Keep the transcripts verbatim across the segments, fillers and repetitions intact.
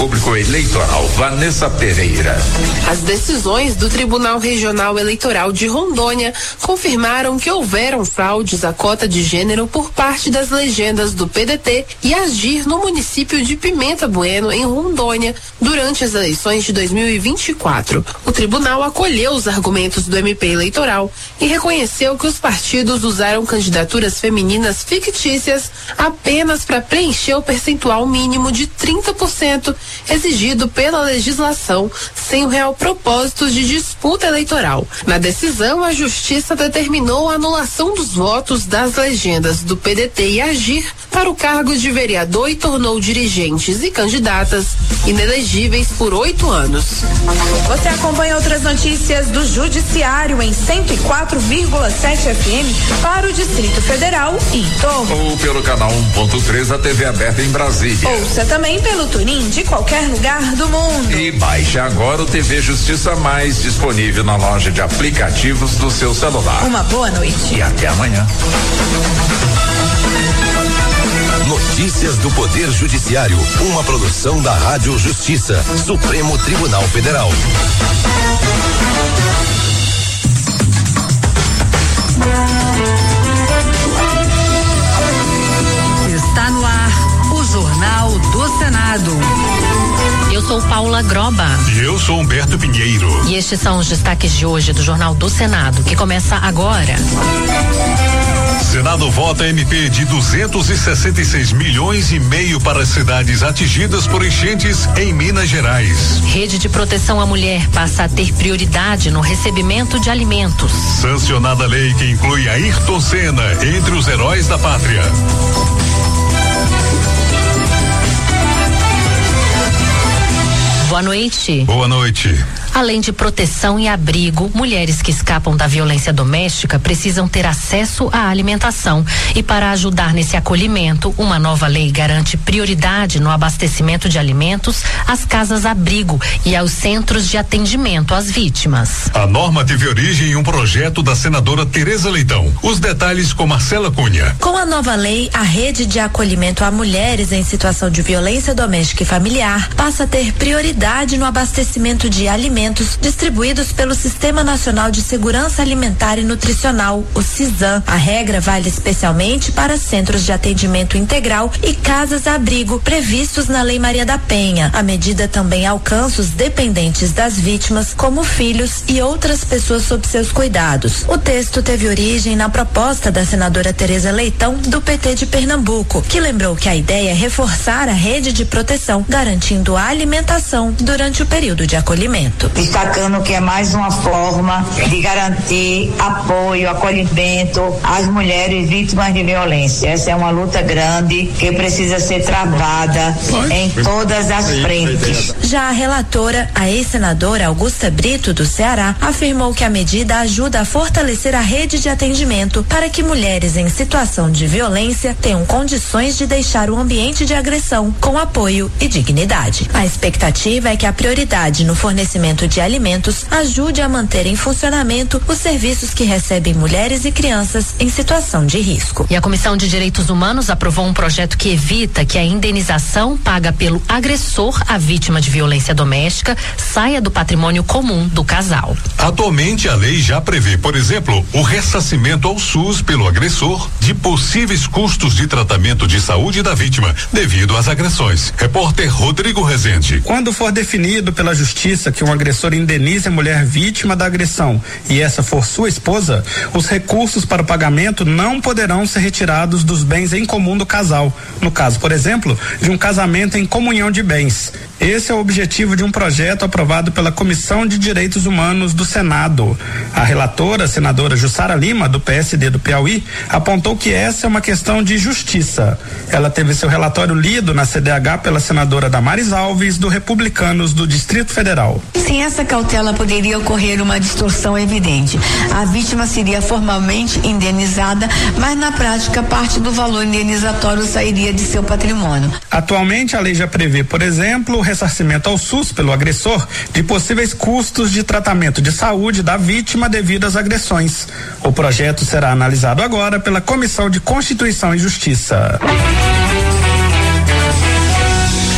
Público Eleitoral, Vanessa Pereira. As decisões do Tribunal Regional Eleitoral de Rondônia confirmaram que houveram fraudes à cota de gênero por parte das legendas do P D T e Agir no município de Pimenta Bueno, em Rondônia, durante as eleições de dois mil e vinte e quatro. O tribunal acolheu os argumentos do M P Eleitoral e reconheceu que os partidos usaram candidaturas femininas fictícias apenas para preencher o percentual mínimo de trinta por cento exigido pela legislação, sem o real propósito de disputa eleitoral. Na decisão, a Justiça determinou a anulação dos votos das legendas do P D T e Agir para o cargo de vereador e tornou dirigentes e candidatas inelegíveis por oito anos. Você acompanha outras notícias do Judiciário em cento e quatro vírgula sete F M para o Distrito Federal e em torno. Ou pelo canal um ponto três da T V aberta em Brasília. Ouça também pelo TuneIn de qualquer lugar do mundo. E baixe agora o T V Justiça Mais, disponível na loja de aplicativos do seu celular. Uma boa noite. E até amanhã. Notícias do Poder Judiciário, uma produção da Rádio Justiça, Supremo Tribunal Federal. Está no ar o Jornal do Senado. Eu sou Paula Groba. E eu sou Humberto Pinheiro. E estes são os destaques de hoje do Jornal do Senado, que começa agora. Senado vota M P de duzentos e sessenta e seis milhões e meio para as cidades atingidas por enchentes em Minas Gerais. Rede de proteção à mulher passa a ter prioridade no recebimento de alimentos. Sancionada lei que inclui Ayrton Senna entre os heróis da pátria. Boa noite. Boa noite. Além de proteção e abrigo, mulheres que escapam da violência doméstica precisam ter acesso à alimentação. E para ajudar nesse acolhimento, uma nova lei garante prioridade no abastecimento de alimentos às casas-abrigo e aos centros de atendimento às vítimas. A norma teve origem em um projeto da senadora Tereza Leitão. Os detalhes com Marcela Cunha. Com a nova lei, a rede de acolhimento a mulheres em situação de violência doméstica e familiar passa a ter prioridade no abastecimento de alimentos distribuídos pelo Sistema Nacional de Segurança Alimentar e Nutricional, o SISAM. A regra vale especialmente para centros de atendimento integral e casas-abrigo previstos na Lei Maria da Penha. A medida também alcança os dependentes das vítimas, como filhos e outras pessoas sob seus cuidados. O texto teve origem na proposta da senadora Tereza Leitão, do P T de Pernambuco, que lembrou que a ideia é reforçar a rede de proteção, garantindo a alimentação durante o período de acolhimento. Destacando que é mais uma forma de garantir apoio, acolhimento às mulheres vítimas de violência. Essa é uma luta grande que precisa ser travada em todas as frentes. Já a relatora, a ex-senadora Augusta Brito, do Ceará, afirmou que a medida ajuda a fortalecer a rede de atendimento para que mulheres em situação de violência tenham condições de deixar o ambiente de agressão com apoio e dignidade. A expectativa é que a prioridade no fornecimento de alimentos ajude a manter em funcionamento os serviços que recebem mulheres e crianças em situação de risco. E a Comissão de Direitos Humanos aprovou um projeto que evita que a indenização paga pelo agressor à vítima de violência doméstica saia do patrimônio comum do casal. Atualmente a lei já prevê, por exemplo, o ressarcimento ao SUS pelo agressor de possíveis custos de tratamento de saúde da vítima devido às agressões. Repórter Rodrigo Rezende. Quando for definido pela Justiça que um agressor indenize a mulher vítima da agressão e essa for sua esposa, os recursos para o pagamento não poderão ser retirados dos bens em comum do casal, no caso, por exemplo, de um casamento em comunhão de bens. Esse é o objetivo de um projeto aprovado pela Comissão de Direitos Humanos do Senado. A relatora, a senadora Jussara Lima, do P S D do Piauí, apontou que essa é uma questão de justiça. Ela teve seu relatório lido na C D H pela senadora Damares Alves, do Republicanos do Distrito Federal. Sem essa cautela poderia ocorrer uma distorção evidente. A vítima seria formalmente indenizada, mas na prática parte do valor indenizatório sairia de seu patrimônio. Atualmente a lei já prevê, por exemplo, o ressarcimento ao SUS pelo agressor de possíveis custos de tratamento de saúde da vítima devido às agressões. O projeto será analisado agora pela Comissão de Constituição e Justiça.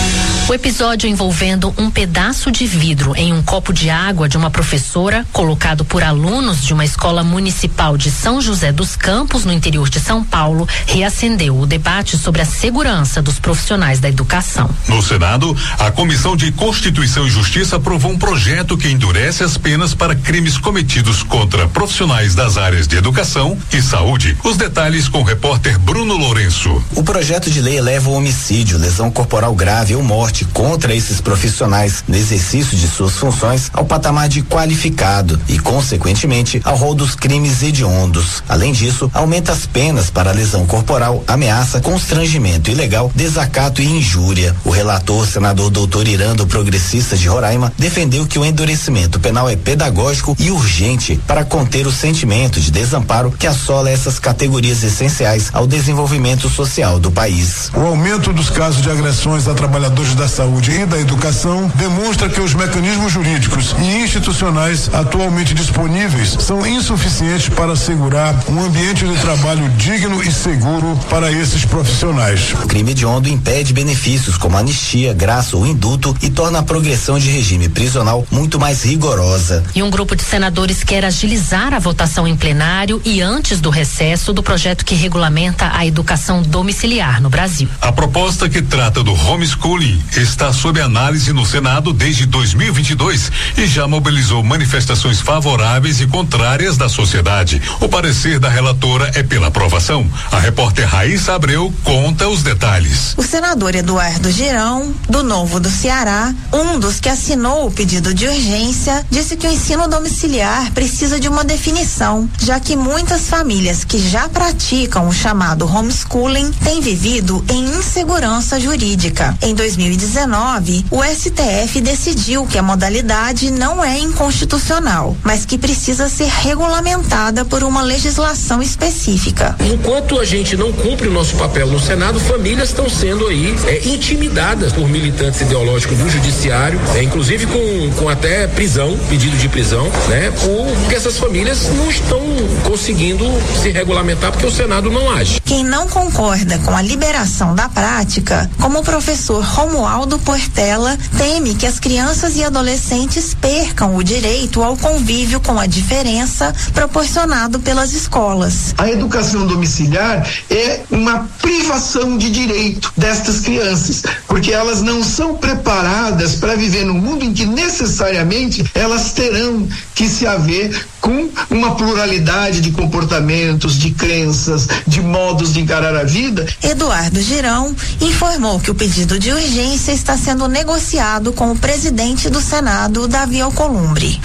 O episódio envolvendo um pedaço de vidro em um copo de água de uma professora, colocado por alunos de uma escola municipal de São José dos Campos, no interior de São Paulo, reacendeu o debate sobre a segurança dos profissionais da educação. No Senado, a Comissão de Constituição e Justiça aprovou um projeto que endurece as penas para crimes cometidos contra profissionais das áreas de educação e saúde. Os detalhes com o repórter Bruno Lourenço. O projeto de lei eleva o homicídio, lesão corporal grave ou morte contra esses profissionais no exercício de suas funções ao patamar de qualificado e, consequentemente, ao rol dos crimes hediondos. Além disso, aumenta as penas para lesão corporal, ameaça, constrangimento ilegal, desacato e injúria. O relator, senador doutor Irando, progressista de Roraima, defendeu que o endurecimento penal é pedagógico e urgente para conter o sentimento de desamparo que assola essas categorias essenciais ao desenvolvimento social do país. O aumento dos casos de agressões a trabalhadores da saúde e da educação demonstra que os mecanismos jurídicos e institucionais atualmente disponíveis são insuficientes para assegurar um ambiente de trabalho digno e seguro para esses profissionais. O crime hediondo impede benefícios como anistia, graça ou indulto e torna a progressão de regime prisional muito mais rigorosa. E um grupo de senadores quer agilizar a votação em plenário e antes do recesso do projeto que regulamenta a educação domiciliar no Brasil. A proposta que trata do homeschooling está sob análise no Senado desde dois mil e vinte e dois e já mobilizou manifestações favoráveis e contrárias da sociedade. O parecer da relatora é pela aprovação. A repórter Raíssa Abreu conta os detalhes. O senador Eduardo Girão, do Novo do Ceará, um dos que assinou o pedido de urgência, disse que o ensino domiciliar precisa de uma definição, já que muitas famílias que já praticam o chamado homeschooling têm vivido em insegurança jurídica. Em dois mil e dezenove, o S T F decidiu que a modalidade não é inconstitucional, mas que precisa ser regulamentada por uma legislação específica. Enquanto a gente não cumpre o nosso papel no Senado, famílias estão sendo aí é, intimidadas por militantes ideológicos do judiciário, é, inclusive com, com até prisão, pedido de prisão, né? Porque essas famílias não estão conseguindo se regulamentar porque o Senado não age. Quem não concorda com a liberação da prática, como o professor Romualdo Portela, teme que as crianças e adolescentes percam o direito ao convívio com a diferença proporcionado pelas escolas. A educação domiciliar é uma privação de direito destas crianças, porque elas não são preparadas para viver num mundo em que necessariamente elas terão que se haver com uma pluralidade de comportamentos, de crenças, de modos de encarar a vida. Eduardo Girão informou que o pedido de urgência está sendo negociado com o presidente do Senado, Davi Alcolumbre.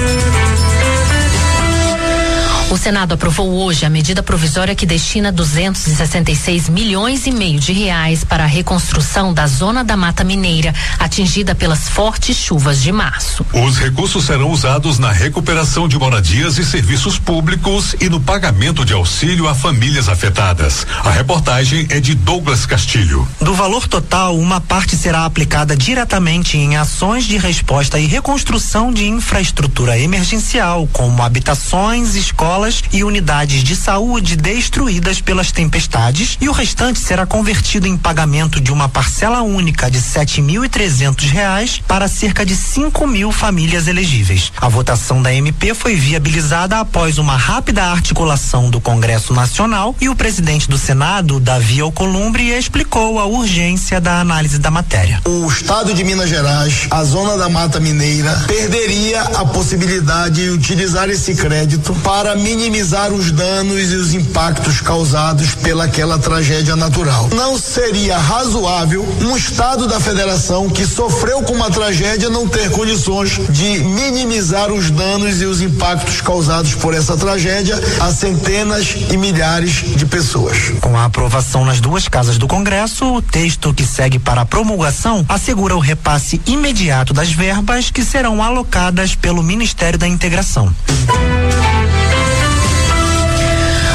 O Senado aprovou hoje a medida provisória que destina duzentos e sessenta e seis milhões e meio de reais para a reconstrução da zona da Mata Mineira, atingida pelas fortes chuvas de março. Os recursos serão usados na recuperação de moradias e serviços públicos e no pagamento de auxílio a famílias afetadas. A reportagem é de Douglas Castilho. Do valor total, uma parte será aplicada diretamente em ações de resposta e reconstrução de infraestrutura emergencial, como habitações, escolas e unidades de saúde destruídas pelas tempestades, e o restante será convertido em pagamento de uma parcela única de sete mil e trezentos reais para cerca de cinco mil famílias elegíveis. A votação da M P foi viabilizada após uma rápida articulação do Congresso Nacional e o presidente do Senado, Davi Alcolumbre, explicou a urgência da análise da matéria. O estado de Minas Gerais, a zona da Mata Mineira, perderia a possibilidade de utilizar esse crédito para minimizar os danos e os impactos causados pelaquela tragédia natural. Não seria razoável um estado da federação que sofreu com uma tragédia não ter condições de minimizar os danos e os impactos causados por essa tragédia a centenas e milhares de pessoas. Com a aprovação nas duas casas do Congresso, o texto que segue para a promulgação assegura o repasse imediato das verbas que serão alocadas pelo Ministério da Integração.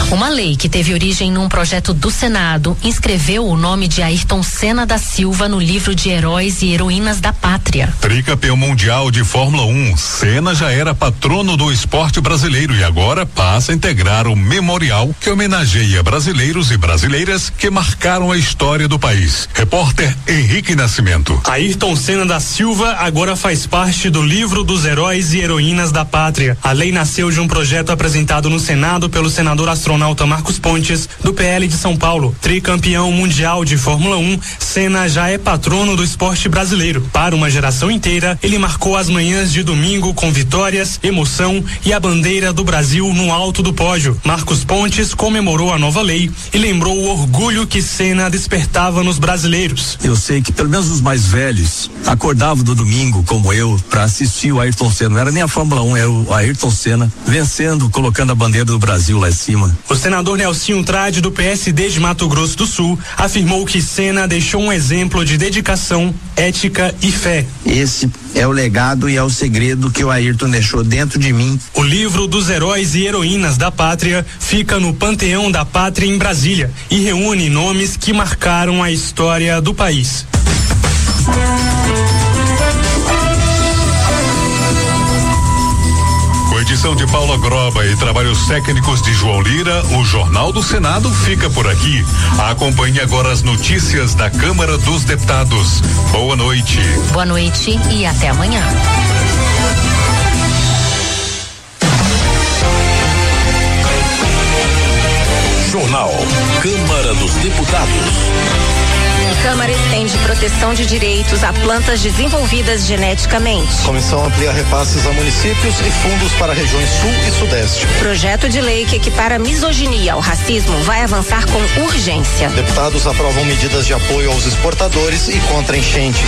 Uma lei que teve origem num projeto do Senado inscreveu o nome de Ayrton Senna da Silva no livro de Heróis e Heroínas da Pátria. Tricampeão mundial de Fórmula um, Senna já era patrono do esporte brasileiro e agora passa a integrar o memorial que homenageia brasileiros e brasileiras que marcaram a história do país. Repórter Henrique Nascimento. Ayrton Senna da Silva agora faz parte do livro dos Heróis e Heroínas da Pátria. A lei nasceu de um projeto apresentado no Senado pelo senador astronauta Marcos Pontes, do P L de São Paulo. Tricampeão mundial de Fórmula um, Senna já é patrono do esporte brasileiro. Para uma geração inteira, ele marcou as manhãs de domingo com vitórias, emoção e a bandeira do Brasil no alto do pódio. Marcos Pontes comemorou a nova lei e lembrou o orgulho que Senna despertava nos brasileiros. Eu sei que pelo menos os mais velhos acordavam do domingo, como eu, para assistir o Ayrton Senna. Não era nem a Fórmula um, era o Ayrton Senna vencendo, colocando a bandeira do Brasil lá em cima. O senador Nelsinho Trade, do P S D de Mato Grosso do Sul, afirmou que Senna deixou um exemplo de dedicação, ética e fé. Esse é o legado e é o segredo que o Ayrton deixou dentro de mim. O livro dos Heróis e Heroínas da Pátria fica no Panteão da Pátria em Brasília e reúne nomes que marcaram a história do país. Com edição de Paula Groba e trabalhos técnicos de João Lira, o Jornal do Senado fica por aqui. Acompanhe agora as notícias da Câmara dos Deputados. Boa noite. Boa noite e até amanhã. Jornal Câmara dos Deputados. Câmara estende proteção de direitos a plantas desenvolvidas geneticamente. Comissão amplia repasses a municípios e fundos para regiões sul e sudeste. Projeto de lei que equipara misoginia ao racismo vai avançar com urgência. Deputados aprovam medidas de apoio aos exportadores e contra enchentes.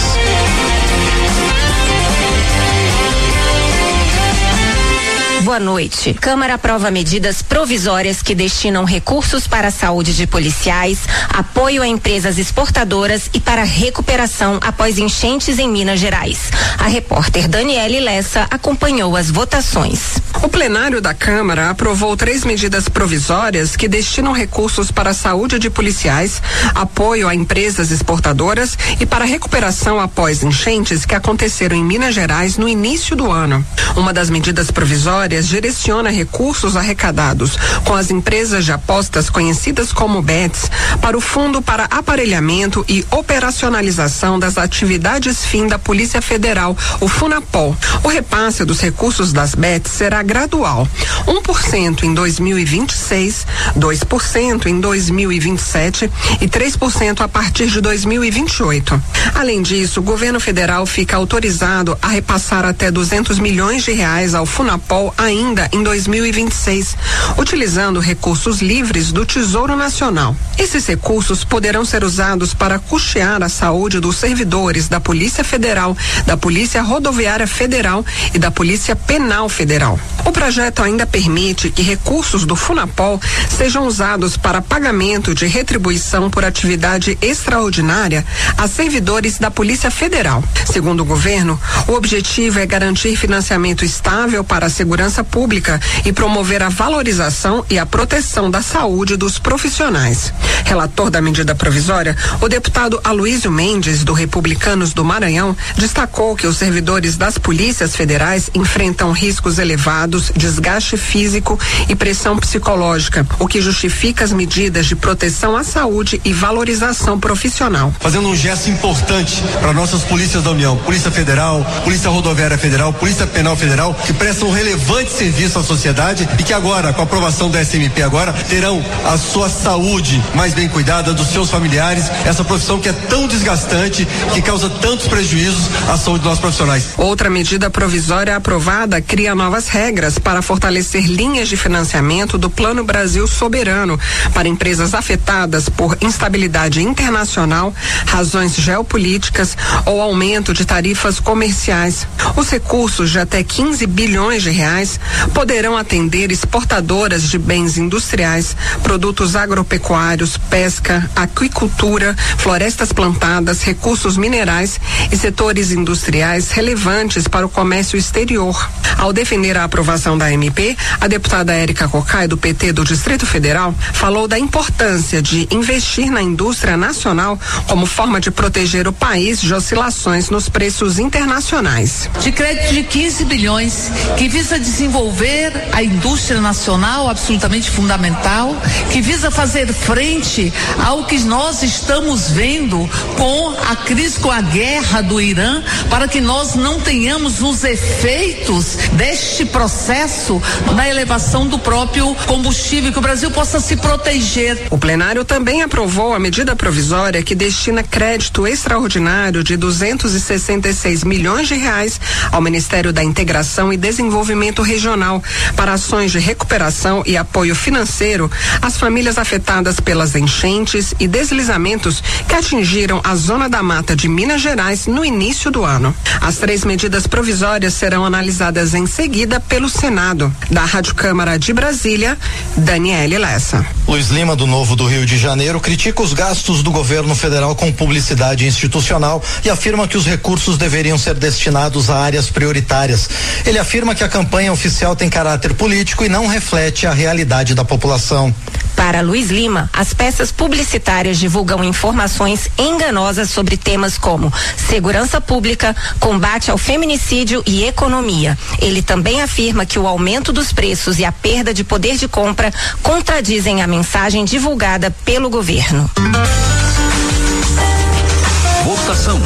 Boa noite. Câmara aprova medidas provisórias que destinam recursos para a saúde de policiais, apoio a empresas exportadoras e para recuperação após enchentes em Minas Gerais. A repórter Daniele Lessa acompanhou as votações. O plenário da Câmara aprovou três medidas provisórias que destinam recursos para a saúde de policiais, apoio a empresas exportadoras e para recuperação após enchentes que aconteceram em Minas Gerais no início do ano. Uma das medidas provisórias direciona recursos arrecadados com as empresas de apostas conhecidas como bets para o Fundo para Aparelhamento e Operacionalização das Atividades Fim da Polícia Federal, o FUNAPOL. O repasse dos recursos das bets será gradual, um por cento em dois mil e vinte e seis, dois por cento em dois mil e vinte e sete e três por cento a partir de dois mil e vinte e oito. Além disso, o governo federal fica autorizado a repassar até duzentos milhões de reais ao FUNAPOL ainda em dois mil e vinte e seis, utilizando recursos livres do Tesouro Nacional. Esses recursos poderão ser usados para custear a saúde dos servidores da Polícia Federal, da Polícia Rodoviária Federal e da Polícia Penal Federal. O projeto ainda permite que recursos do FUNAPOL sejam usados para pagamento de retribuição por atividade extraordinária a servidores da Polícia Federal. Segundo o governo, o objetivo é garantir financiamento estável para a segurança pública e promover a valorização e a proteção da saúde dos profissionais. Relator da medida provisória, o deputado Aloísio Mendes, do Republicanos do Maranhão, destacou que os servidores das polícias federais enfrentam riscos elevados, desgaste físico e pressão psicológica, o que justifica as medidas de proteção à saúde e valorização profissional. Fazendo um gesto importante para nossas polícias da União, Polícia Federal, Polícia Rodoviária Federal, Polícia Penal Federal, que prestam um relevante serviço à sociedade e que agora, com a aprovação da S M P agora, terão a sua saúde mais bem cuidada, dos seus familiares, essa profissão que é tão desgastante, que causa tantos prejuízos à saúde dos nossos profissionais. Outra medida provisória aprovada cria novas regras para fortalecer linhas de financiamento do Plano Brasil Soberano para empresas afetadas por instabilidade internacional, razões geopolíticas ou aumento de tarifas comerciais. Os recursos de até quinze bilhões de reais poderão atender exportadoras de bens industriais, produtos agropecuários, pesca, aquicultura, florestas plantadas, recursos minerais e setores industriais relevantes para o comércio exterior. Ao defender a aprovação aprovação da M P, a deputada Érica Cocai, do P T do Distrito Federal, falou da importância de investir na indústria nacional como forma de proteger o país de oscilações nos preços internacionais. De crédito de quinze bilhões, que visa desenvolver a indústria nacional, absolutamente fundamental, que visa fazer frente ao que nós estamos vendo com a crise, com a guerra do Irã, para que nós não tenhamos os efeitos deste processo na elevação do próprio combustível, que o Brasil possa se proteger. O plenário também aprovou a medida provisória que destina crédito extraordinário de duzentos e sessenta e seis milhões de reais ao Ministério da Integração e Desenvolvimento Regional para ações de recuperação e apoio financeiro às famílias afetadas pelas enchentes e deslizamentos que atingiram a Zona da Mata de Minas Gerais no início do ano. As três medidas provisórias serão analisadas em seguida pelo Senado. Da Rádio Câmara de Brasília, Daniele Lessa. Luiz Lima, do Novo do Rio de Janeiro, critica os gastos do governo federal com publicidade institucional e afirma que os recursos deveriam ser destinados a áreas prioritárias. Ele afirma que a campanha oficial tem caráter político e não reflete a realidade da população. Para Luiz Lima, as peças publicitárias divulgam informações enganosas sobre temas como segurança pública, combate ao feminicídio e economia. Ele também afirma que o aumento dos preços e a perda de poder de compra contradizem a mensagem divulgada pelo governo. Votação.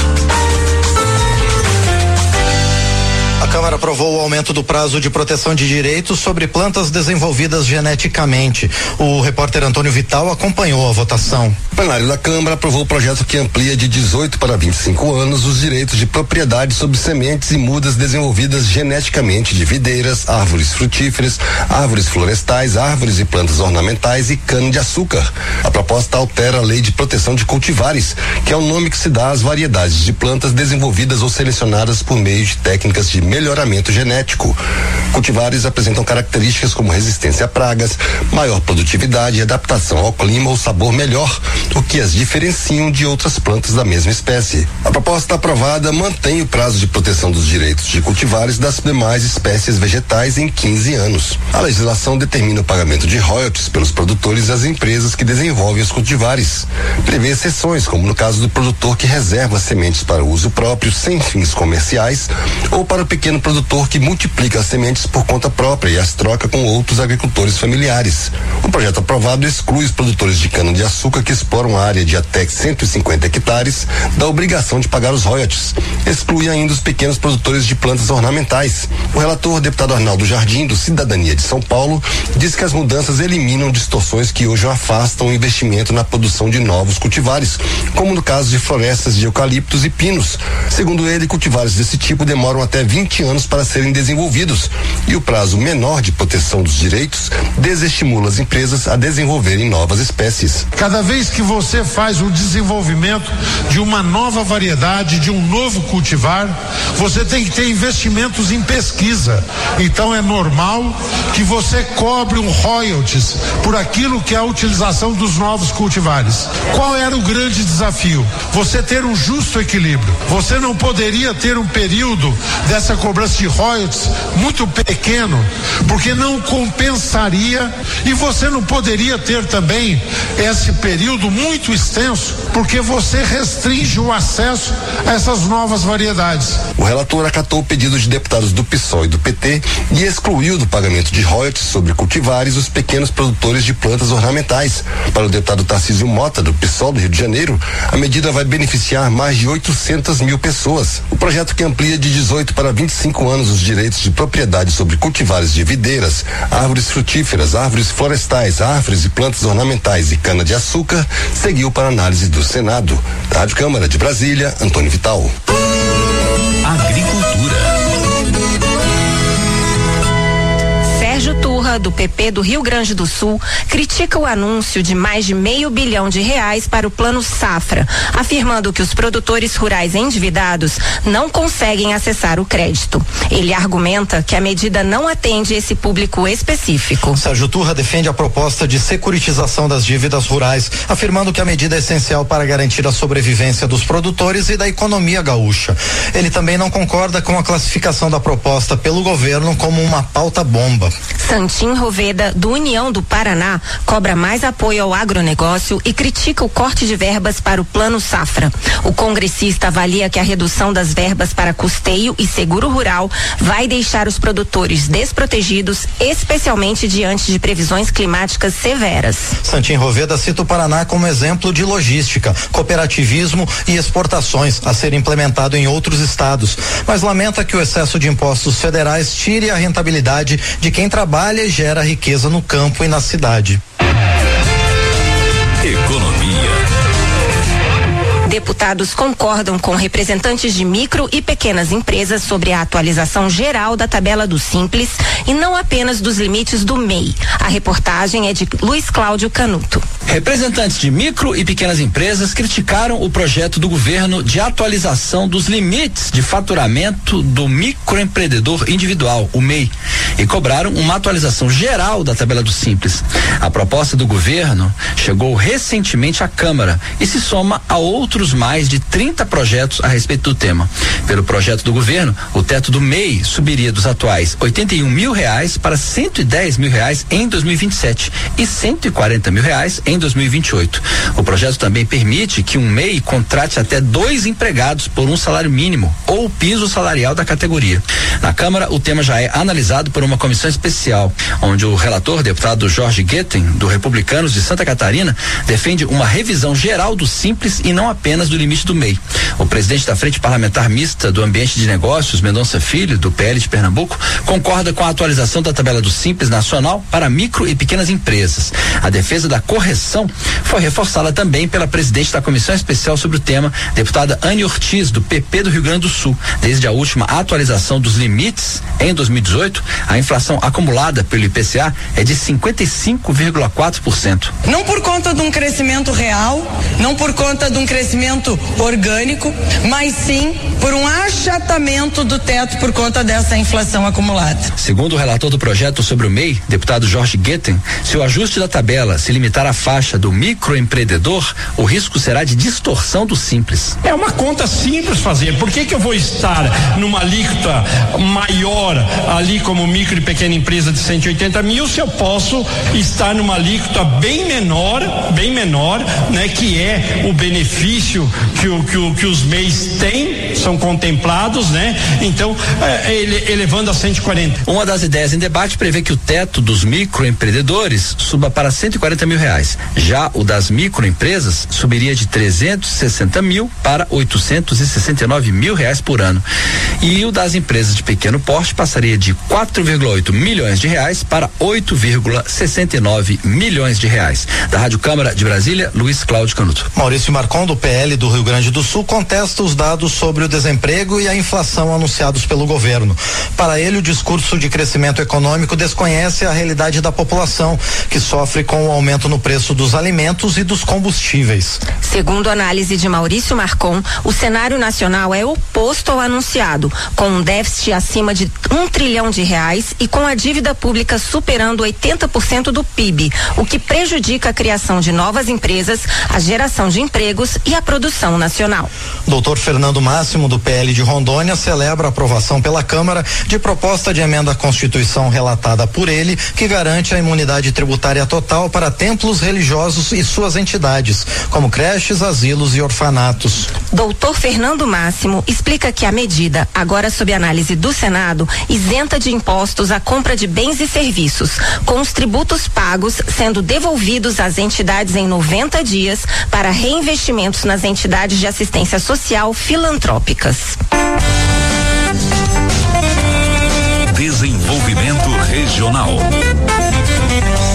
A Câmara aprovou o aumento do prazo de proteção de direitos sobre plantas desenvolvidas geneticamente. O repórter Antônio Vital acompanhou a votação. O plenário da Câmara aprovou o projeto que amplia de dezoito para vinte e cinco anos os direitos de propriedade sobre sementes e mudas desenvolvidas geneticamente de videiras, árvores frutíferas, árvores florestais, árvores e plantas ornamentais e cana-de-açúcar. A proposta altera a Lei de Proteção de Cultivares, que é o nome que se dá às variedades de plantas desenvolvidas ou selecionadas por meio de técnicas de melhoramento genético. Cultivares apresentam características como resistência a pragas, maior produtividade e adaptação ao clima ou sabor melhor, o que as diferenciam de outras plantas da mesma espécie. A proposta aprovada mantém o prazo de proteção dos direitos de cultivares das demais espécies vegetais em quinze anos. A legislação determina o pagamento de royalties pelos produtores e as empresas que desenvolvem os cultivares. Prevê exceções, como no caso do produtor que reserva sementes para uso próprio sem fins comerciais ou para o pequeno produtor que multiplica as sementes por conta própria e as troca com outros agricultores familiares. O projeto aprovado exclui os produtores de cana-de-açúcar que exploram área de até cento e cinquenta hectares da obrigação de pagar os royalties. Exclui ainda os pequenos produtores de plantas ornamentais. O relator, deputado Arnaldo Jardim, do Cidadania de São Paulo, diz que as mudanças eliminam distorções que hoje afastam o investimento na produção de novos cultivares, como no caso de florestas de eucaliptos e pinos. Segundo ele, cultivares desse tipo demoram até vinte anos para serem desenvolvidos e o prazo menor de proteção dos direitos desestimula as empresas a desenvolverem novas espécies. Cada vez que você faz o desenvolvimento de uma nova variedade, de um novo cultivar, você tem que ter investimentos em pesquisa. Então é normal que você cobre um royalties por aquilo que é a utilização dos novos cultivares. Qual era o grande desafio? Você ter um justo equilíbrio. Você não poderia ter um período dessa cobrança de royalties muito pequeno, porque não compensaria, e você não poderia ter também esse período muito extenso, porque você restringe o acesso a essas novas variedades. O relator acatou o pedido de deputados do P SOL e do P T e excluiu do pagamento de royalties sobre cultivares os pequenos produtores de plantas ornamentais. Para o deputado Tarcísio Mota, do P SOL do Rio de Janeiro, a medida vai beneficiar mais de oitocentas mil pessoas. O projeto, que amplia de dezoito para vinte e cinco anos os direitos de propriedade sobre cultivares de videiras, árvores frutíferas, árvores florestais, árvores e plantas ornamentais e cana-de-açúcar, seguiu para análise do Senado. Da Rádio Câmara de Brasília, Antônio Vital. Agricultura. Sérgio Turra Turra, do P P do Rio Grande do Sul, critica o anúncio de mais de meio bilhão de reais para o Plano Safra, afirmando que os produtores rurais endividados não conseguem acessar o crédito. Ele argumenta que a medida não atende esse público específico. Sérgio Turra defende a proposta de securitização das dívidas rurais, afirmando que a medida é essencial para garantir a sobrevivência dos produtores e da economia gaúcha. Ele também não concorda com a classificação da proposta pelo governo como uma pauta bomba. Santim Roveda, do União do Paraná, cobra mais apoio ao agronegócio e critica o corte de verbas para o Plano Safra. O congressista avalia que a redução das verbas para custeio e seguro rural vai deixar os produtores desprotegidos, especialmente diante de previsões climáticas severas. Santim Roveda cita o Paraná como exemplo de logística, cooperativismo e exportações a ser implementado em outros estados, mas lamenta que o excesso de impostos federais tire a rentabilidade de quem trabalha e gera riqueza no campo e na cidade. Economia. Deputados concordam com representantes de micro e pequenas empresas sobre a atualização geral da tabela do Simples e não apenas dos limites do M E I. A reportagem é de Luiz Cláudio Canuto. Representantes de micro e pequenas empresas criticaram o projeto do governo de atualização dos limites de faturamento do microempreendedor individual, o M E I, e cobraram uma atualização geral da tabela do Simples. A proposta do governo chegou recentemente à Câmara e se soma a outros mais de trinta projetos a respeito do tema. Pelo projeto do governo, o teto do M E I subiria dos atuais oitenta e um mil reais para cento e dez mil reais em dois mil e vinte e sete e cento e quarenta mil reais em dois mil e vinte e oito. O projeto também permite que um M E I contrate até dois empregados por um salário mínimo ou o piso salarial da categoria. Na Câmara, o tema já é analisado por uma comissão especial, onde o relator, deputado Jorge Guetem, do Republicanos de Santa Catarina, defende uma revisão geral do Simples e não apenas do limite do M E I. O presidente da Frente Parlamentar Mista do Ambiente de Negócios, Mendonça Filho, do P L de Pernambuco, concorda com a atualização da tabela do Simples Nacional para micro e pequenas empresas. A defesa da correção foi reforçada também pela presidente da Comissão Especial sobre o tema, deputada Anne Ortiz, do P P do Rio Grande do Sul. Desde a última atualização dos limites, em dois mil e dezoito, a inflação acumulada pelo I P C A é de cinquenta e cinco vírgula quatro por cento. Não por conta de um crescimento real, não por conta de um crescimento orgânico, mas sim por um achatamento do teto por conta dessa inflação acumulada. Segundo o relator do projeto sobre o M E I, deputado Jorge Guetem, se o ajuste da tabela se limitar à faixa do microempreendedor, o risco será de distorção do Simples. É uma conta simples fazer. Por que que eu vou estar numa alíquota maior ali como micro e pequena empresa de cento e oitenta mil se eu posso estar numa alíquota bem menor, bem menor, né, que é o benefício que, o, que, o, que os M E Is têm, são contemplados, né? Então, é, ele, elevando a cento e quarenta. Uma das ideias em debate prevê que o teto dos microempreendedores suba para cento e quarenta mil reais. Já o das microempresas subiria de trezentos e sessenta mil para oitocentos e sessenta e nove mil reais por ano. E o das empresas de pequeno porte passaria de quatro vírgula oito milhões de reais para oito vírgula sessenta e nove milhões de reais. Da Rádio Câmara de Brasília, Luiz Cláudio Canuto. Maurício Marcon, do P L do Rio Grande do Sul, contesta os dados sobre o desemprego e a inflação anunciados pelo governo. Para ele, o discurso de crescimento econômico desconhece a realidade da população, que sofre com o aumento no preço dos alimentos e dos combustíveis. Segundo a análise de Maurício Marcon, o cenário nacional é oposto ao anunciado, com um déficit acima de um trilhão de reais e com a dívida pública superando oitenta por cento do P I B, o que prejudica a criação de novas empresas, a geração de empregos e a produção nacional. Doutor Fernando Máximo, do P L de Rondônia, celebra a aprovação pela Câmara de proposta de emenda à Constituição relatada por ele, que garante a imunidade tributária total para templos religiosos e suas entidades, como creches, asilos e orfanatos. Doutor Fernando Máximo explica que a medida, agora sob análise do Senado, isenta de impostos a compra de bens e serviços, com os tributos pagos sendo devolvidos às entidades em noventa dias para reinvestimentos nas entidades de assistência social filantrópicas. Desenvolvimento regional.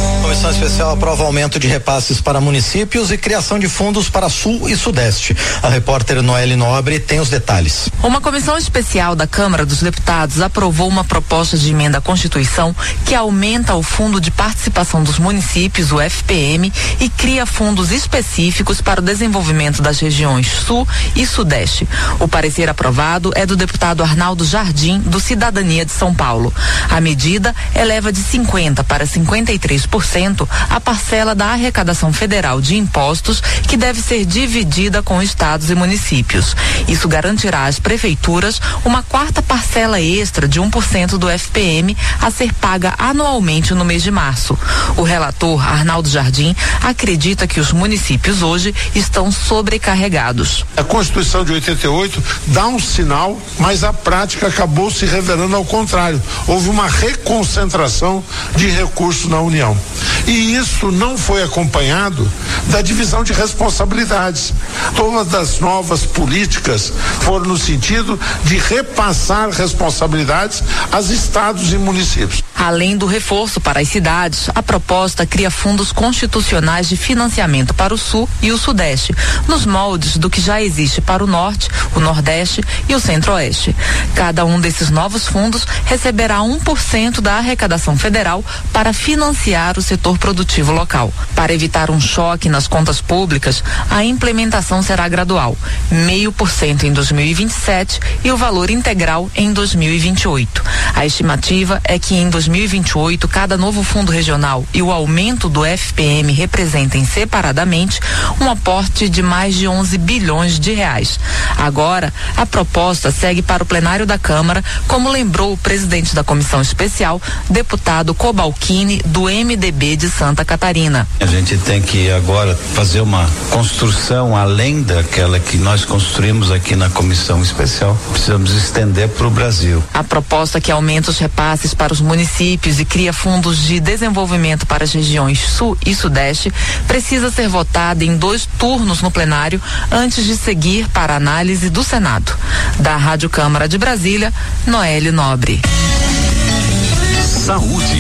Comissão especial aprova aumento de repasses para municípios e criação de fundos para Sul e Sudeste. A repórter Noelle Nobre tem os detalhes. Uma comissão especial da Câmara dos Deputados aprovou uma proposta de emenda à Constituição que aumenta o Fundo de Participação dos Municípios, o F P M, e cria fundos específicos para o desenvolvimento das regiões Sul e Sudeste. O parecer aprovado é do deputado Arnaldo Jardim, do Cidadania de São Paulo. A medida eleva de cinquenta para cinquenta e três por cento a parcela da arrecadação federal de impostos que deve ser dividida com estados e municípios. Isso garantirá às prefeituras uma quarta parcela extra de um por cento do F P M a ser paga anualmente no mês de março. O relator Arnaldo Jardim acredita que os municípios hoje estão sobrecarregados. A Constituição de oitenta e oito dá um sinal, mas a prática acabou se revelando ao contrário. Houve uma reconcentração de recursos na União. E isso não foi acompanhado da divisão de responsabilidades. Todas as novas políticas foram no sentido de repassar responsabilidades aos estados e municípios. Além do reforço para as cidades, a proposta cria fundos constitucionais de financiamento para o Sul e o Sudeste, nos moldes do que já existe para o Norte, o Nordeste e o Centro-Oeste. Cada um desses novos fundos receberá um por cento da arrecadação federal para financiar o setor produtivo local. Para evitar um choque nas contas públicas, a implementação será gradual, meio por cento em dois mil e vinte e sete e o valor integral em dois mil e vinte e oito. A estimativa é que em dois mil e vinte e oito, cada novo fundo regional e o aumento do F P M representem separadamente um aporte de mais de onze bilhões de reais. Agora, a proposta segue para o plenário da Câmara, como lembrou o presidente da comissão especial, deputado Cobalcini, do M D B de Santa Catarina. A gente tem que agora fazer uma construção além daquela que nós construímos aqui na comissão especial. Precisamos estender para o Brasil. A proposta que aumenta os repasses para os municípios e cria fundos de desenvolvimento para as regiões Sul e Sudeste precisa ser votada em dois turnos no plenário antes de seguir para a análise do Senado. Da Rádio Câmara de Brasília, Noelle Nobre. Saúde.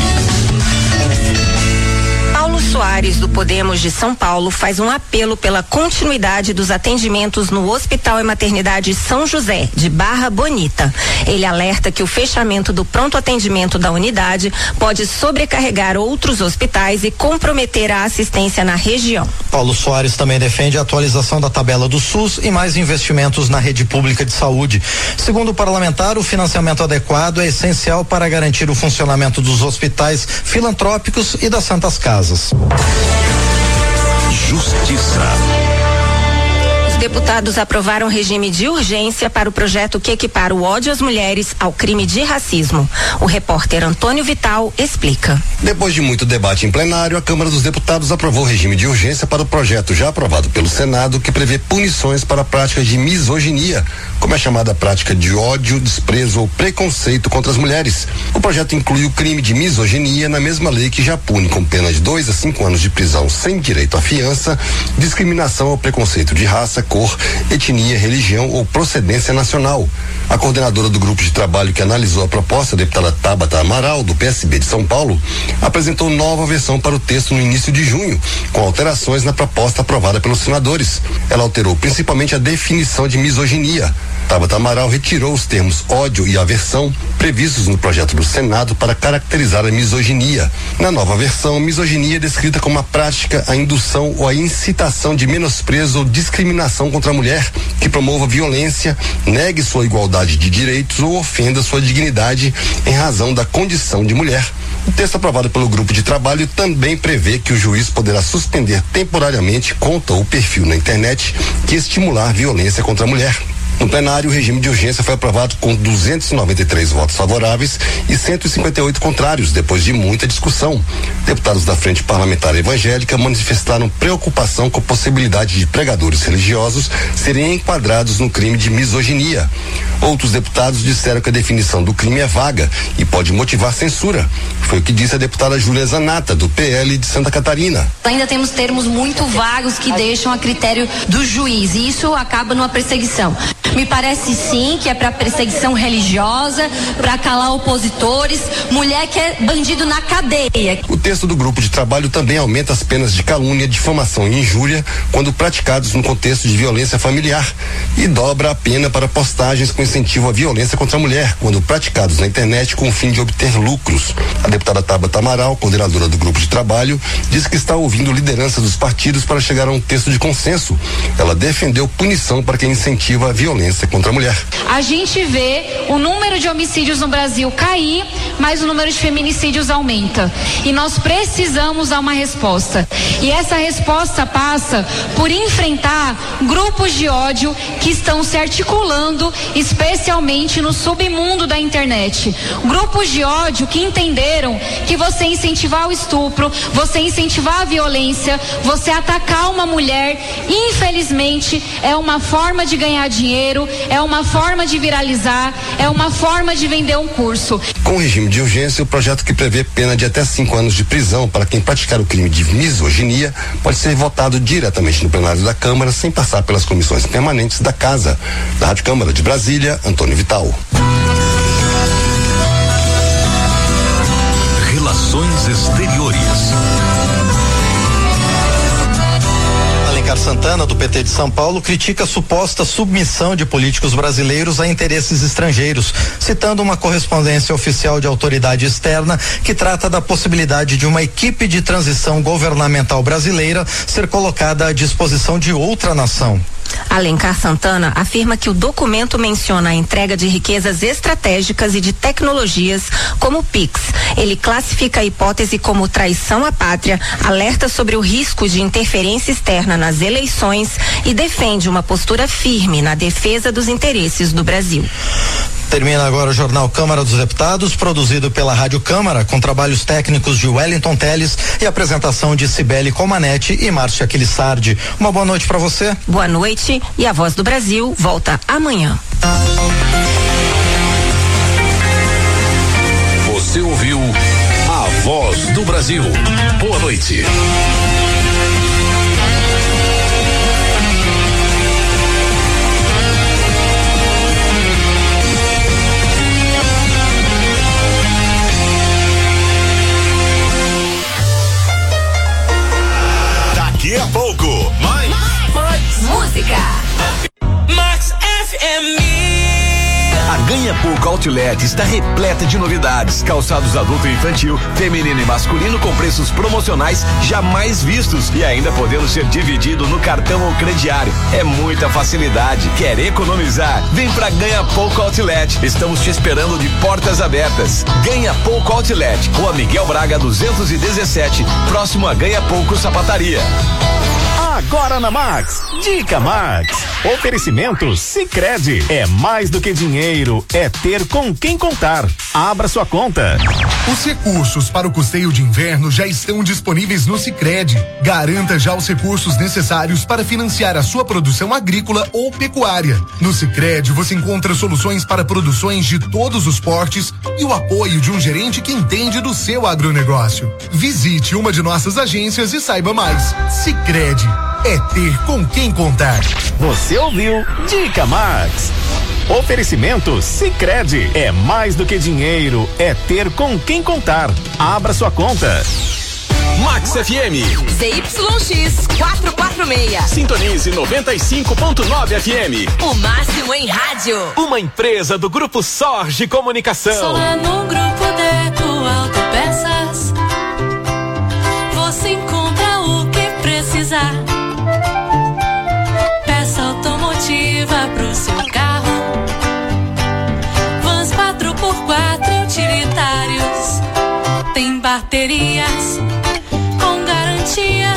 Paulo Soares, do Podemos de São Paulo, faz um apelo pela continuidade dos atendimentos no Hospital e Maternidade São José, de Barra Bonita. Ele alerta que o fechamento do pronto atendimento da unidade pode sobrecarregar outros hospitais e comprometer a assistência na região. Paulo Soares também defende a atualização da tabela do SUS e mais investimentos na rede pública de saúde. Segundo o parlamentar, o financiamento adequado é essencial para garantir o funcionamento dos hospitais filantrópicos e das Santas Casas. Justiça. Os deputados aprovaram regime de urgência para o projeto que equipara o ódio às mulheres ao crime de racismo. O repórter Antônio Vital explica. Depois de muito debate em plenário, a Câmara dos Deputados aprovou o regime de urgência para o projeto já aprovado pelo Senado, que prevê punições para práticas de misoginia, como é chamada a prática de ódio, desprezo ou preconceito contra as mulheres. O projeto inclui o crime de misoginia na mesma lei que já pune com pena de dois a cinco anos de prisão sem direito à fiança, discriminação ou preconceito de raça, cor, etnia, religião ou procedência nacional. A coordenadora do grupo de trabalho que analisou a proposta, a deputada Tabata Amaral, do P S B de São Paulo, apresentou nova versão para o texto no início de junho, com alterações na proposta aprovada pelos senadores. Ela alterou principalmente a definição de misoginia. Tabata Amaral retirou os termos ódio e aversão previstos no projeto do Senado para caracterizar a misoginia. Na nova versão, misoginia é descrita como a prática, a indução ou a incitação de menosprezo ou discriminação contra a mulher que promova violência, negue sua igualdade de direitos ou ofenda sua dignidade em razão da condição de mulher. O texto aprovado pelo grupo de trabalho também prevê que o juiz poderá suspender temporariamente conta ou perfil na internet que estimular violência contra a mulher. No plenário, o regime de urgência foi aprovado com duzentos e noventa e três votos favoráveis e cento e cinquenta e oito contrários, depois de muita discussão. Deputados da Frente Parlamentar Evangélica manifestaram preocupação com a possibilidade de pregadores religiosos serem enquadrados no crime de misoginia. Outros deputados disseram que a definição do crime é vaga e pode motivar censura. Foi o que disse a deputada Júlia Zanata, do P L de Santa Catarina. Ainda temos termos muito vagos que deixam a critério do juiz e isso acaba numa perseguição. Me parece sim que é para perseguição religiosa, para calar opositores, mulher que é bandido na cadeia. O texto do grupo de trabalho também aumenta as penas de calúnia, difamação e injúria quando praticados no contexto de violência familiar e dobra a pena para postagens com incentivo à violência contra a mulher quando praticados na internet com o fim de obter lucros. A deputada Tabata Amaral, coordenadora do grupo de trabalho, diz que está ouvindo lideranças dos partidos para chegar a um texto de consenso. Ela defendeu punição para quem incentiva a violência contra a mulher. A gente vê o número de homicídios no Brasil cair, mas o número de feminicídios aumenta. E nós precisamos dar uma resposta. E essa resposta passa por enfrentar grupos de ódio que estão se articulando, especialmente no submundo da internet. Grupos de ódio que entenderam que você incentivar o estupro, você incentivar a violência, você atacar uma mulher, infelizmente, é uma forma de ganhar dinheiro, é uma forma de viralizar, é uma forma de vender um curso. Com regime de urgência, o projeto que prevê pena de até cinco anos de prisão para quem praticar o crime de misoginia pode ser votado diretamente no plenário da Câmara sem passar pelas comissões permanentes da Casa. Da Rádio Câmara de Brasília, Antônio Vital. Relações Exteriores. Alencar Santana, do P T de São Paulo, critica a suposta submissão de políticos brasileiros a interesses estrangeiros, citando uma correspondência oficial de autoridade externa que trata da possibilidade de uma equipe de transição governamental brasileira ser colocada à disposição de outra nação. Alencar Santana afirma que o documento menciona a entrega de riquezas estratégicas e de tecnologias como o Pix. Ele classifica a hipótese como traição à pátria, alerta sobre o risco de interferência externa nas eleições e defende uma postura firme na defesa dos interesses do Brasil. Termina agora o Jornal Câmara dos Deputados, produzido pela Rádio Câmara, com trabalhos técnicos de Wellington Teles e apresentação de Cibele Comanetti e Márcia Aquilissardi. Uma boa noite para você. Boa noite, e a Voz do Brasil volta amanhã. Você ouviu a Voz do Brasil. Boa noite. Daqui a pouco, mais, mais música. Max F M. A Ganha Pouco Outlet está repleta de novidades. Calçados adulto e infantil, feminino e masculino com preços promocionais jamais vistos e ainda podendo ser dividido no cartão ou crediário. É muita facilidade. Quer economizar? Vem pra Ganha Pouco Outlet. Estamos te esperando de portas abertas. Ganha Pouco Outlet, Rua Miguel Braga duzentos e dezessete, próximo a Ganha Pouco Sapataria. Agora na Max, Dica Max. Oferecimento Sicredi. É mais do que dinheiro, é ter com quem contar. Abra sua conta. Os recursos para o custeio de inverno já estão disponíveis no Sicredi. Garanta já os recursos necessários para financiar a sua produção agrícola ou pecuária. No Sicredi você encontra soluções para produções de todos os portes e o apoio de um gerente que entende do seu agronegócio. Visite uma de nossas agências e saiba mais. Sicredi. É ter com quem contar. Você ouviu Dica Max. Oferecimento Sicredi. É mais do que dinheiro, é ter com quem contar. Abra sua conta. Max F M. Z Y X quatrocentos e quarenta e seis. Sintonize noventa e cinco ponto nove F M. O máximo em rádio. Uma empresa do Grupo Sorge Comunicação. Só lá no Grupo Deco Autopeças você encontra o que precisar. Peça automotiva pro seu carro. Vans quatro por quatro utilitários. Tem baterias com garantia.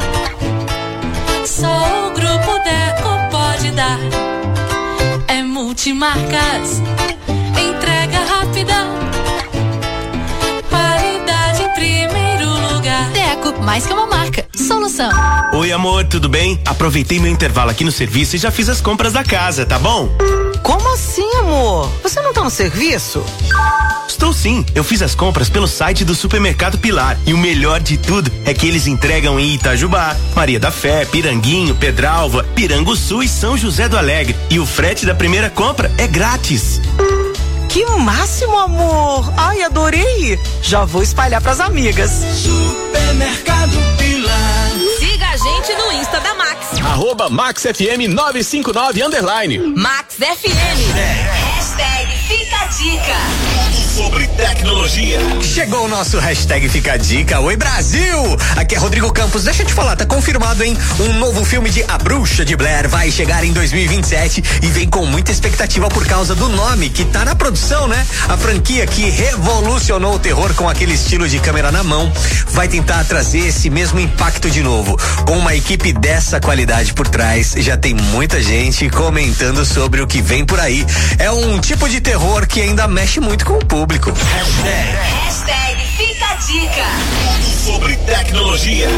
Só o Grupo Deco pode dar. É multimarcas, entrega rápida, qualidade em primeiro lugar. Deco, mais que uma marca, solução. Oi amor, tudo bem? Aproveitei meu intervalo aqui no serviço e já fiz as compras da casa, tá bom? Como assim, amor? amor? Você não tá no serviço? Estou sim, eu fiz as compras pelo site do Supermercado Pilar e o melhor de tudo é que eles entregam em Itajubá, Maria da Fé, Piranguinho, Pedralva, Piranguçu e São José do Alegre, e o frete da primeira compra é grátis. Que máximo, amor! Ai, adorei! Já vou espalhar pras amigas. Supermercado Pilar. Siga a gente no Insta da Max. Arroba Max F M nove cinco nove underline. Max F M. Hashtag Fica a Dica. Sobre tecnologia. Chegou o nosso hashtag Fica a Dica. Oi, Brasil! Aqui é Rodrigo Campos. Deixa eu te falar, tá confirmado, hein? Um novo filme de A Bruxa de Blair vai chegar em dois mil e vinte e sete e vem com muita expectativa por causa do nome que tá na produção, né? A franquia que revolucionou o terror com aquele estilo de câmera na mão vai tentar trazer esse mesmo impacto de novo. Com uma equipe dessa qualidade por trás, já tem muita gente comentando sobre o que vem por aí. É um tipo de terror que ainda mexe muito com o público. Hashtag, Hashtag Fica a Dica. Sobre tecnologia.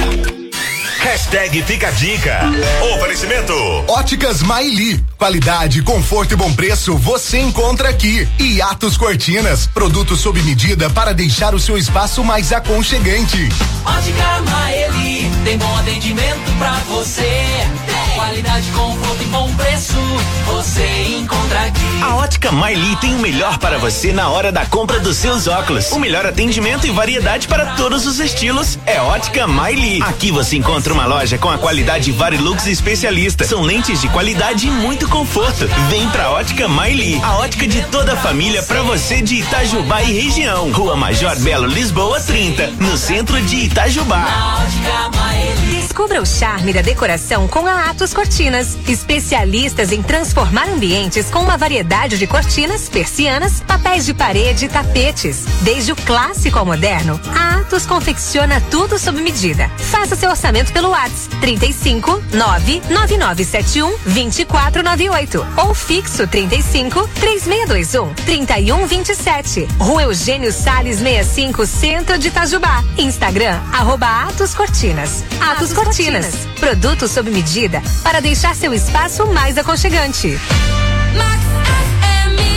Hashtag Fica a Dica. Oferecimento. Óticas Maili. Qualidade, conforto e bom preço você encontra aqui. E Atos Cortinas. Produtos sob medida para deixar o seu espaço mais aconchegante. Ótica Maeli. Tem bom atendimento pra você. Qualidade, conforto e bom preço você encontra aqui. A Ótica Maili tem o melhor para você na hora da compra dos seus óculos. O melhor atendimento e variedade para todos os estilos é Ótica Maili. Aqui você encontra uma loja com a qualidade Varilux especialista. São lentes de qualidade e muito conforto. Vem pra Ótica Maili, a ótica de toda a família pra você de Itajubá e região. Rua Major Belo, Lisboa, trinta, no centro de Itajubá. Descubra o charme da decoração com a Atos Cortinas. Especialistas em transformar ambientes com uma variedade de cortinas, persianas, papéis de parede e tapetes. Desde o clássico ao moderno, a Atos confecciona tudo sob medida. Faça seu orçamento pelo WhatsApp trinta e cinco, nove nove nove sete um, dois quatro nove oito ou fixo trinta e cinco, três seis dois um, três um dois sete. Rua Eugênio Salles sessenta e cinco, Centro de Itajubá. Instagram, arroba Atos Cortinas. Atos Cortinas. Produtos sob medida para deixar seu espaço mais aconchegante. Max F M.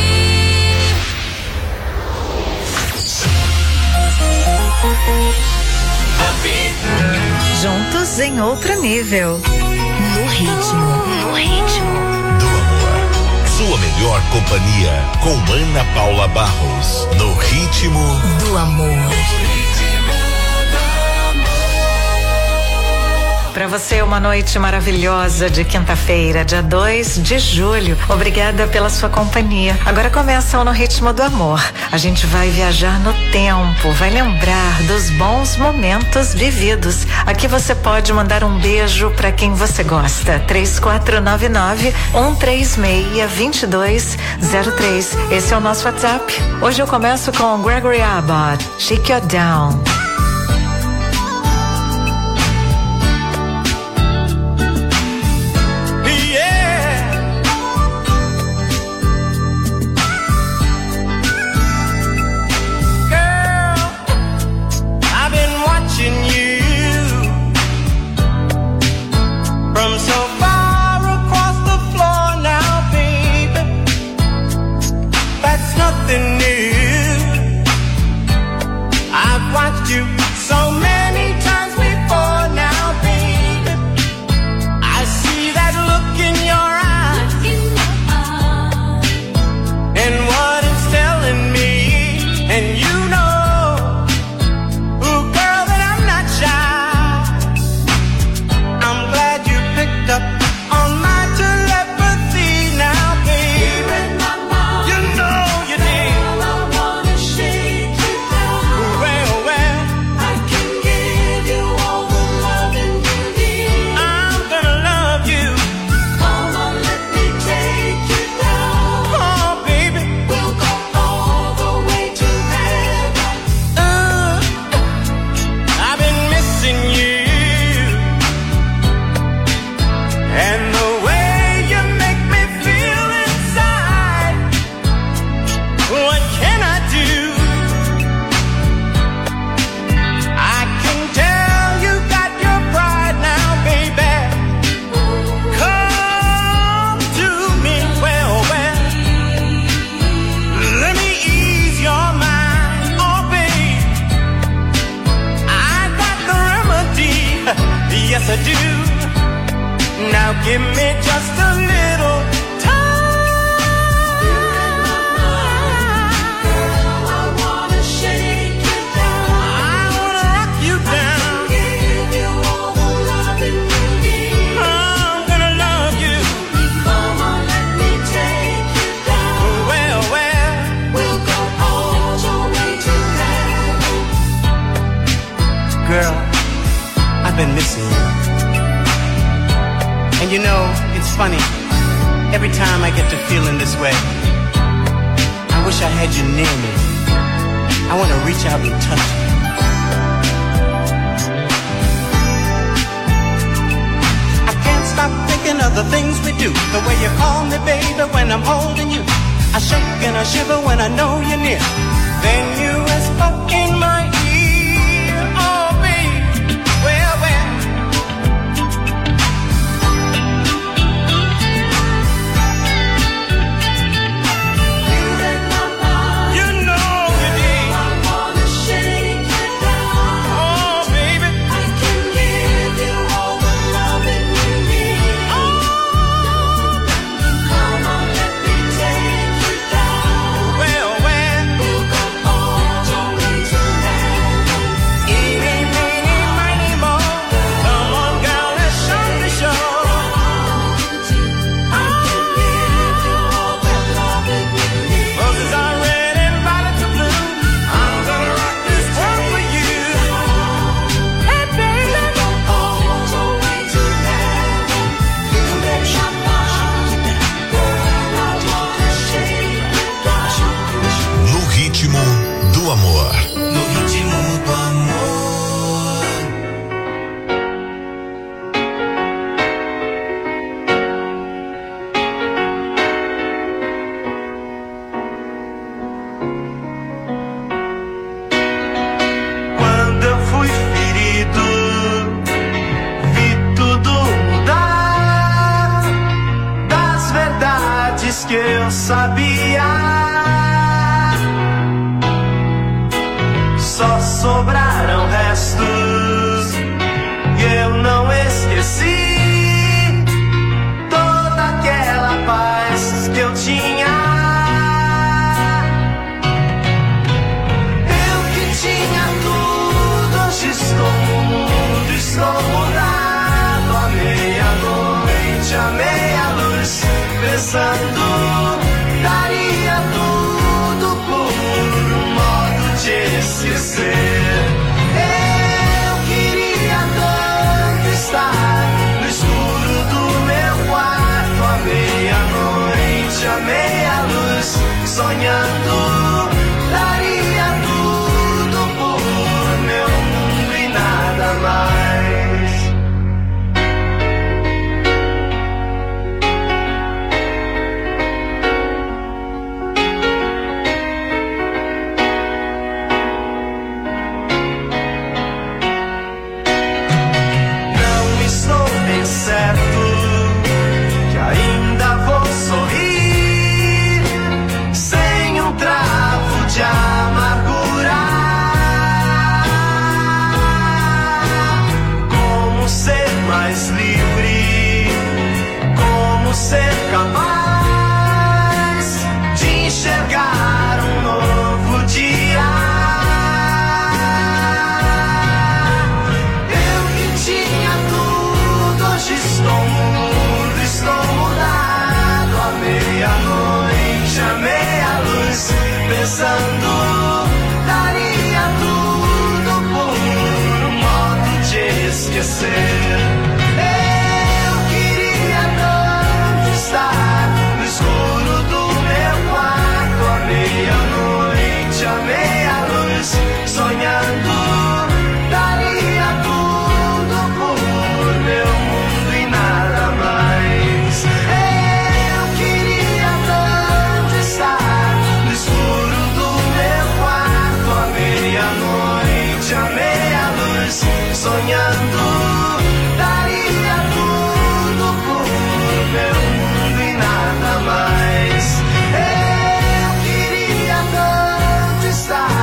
Juntos em outro nível. No ritmo. No ritmo. Do amor. Sua melhor companhia com Ana Paula Barros. No ritmo do amor. Para você, uma noite maravilhosa de quinta-feira, dia dois de julho. Obrigada pela sua companhia. Agora começa o No Ritmo do Amor. A gente vai viajar no tempo, vai lembrar dos bons momentos vividos. Aqui você pode mandar um beijo para quem você gosta. três quatro nove nove, um três seis, dois dois zero três. Esse é o nosso WhatsApp. Hoje eu começo com Gregory Abbott, Shake You Down. yes I do. Now give me just a little girl, I've been missing you. And you know, it's funny, every time I get to feeling this way, I wish I had you near me. I want to reach out and touch you. I can't stop thinking of the things we do, the way you call me baby when I'm holding you. I shake and I shiver when I know you're near. Then you whisper in my ear.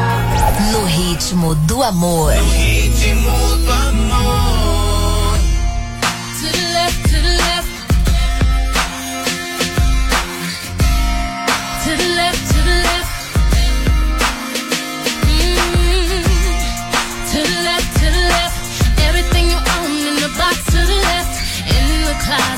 Do amor. No ritmo do amor.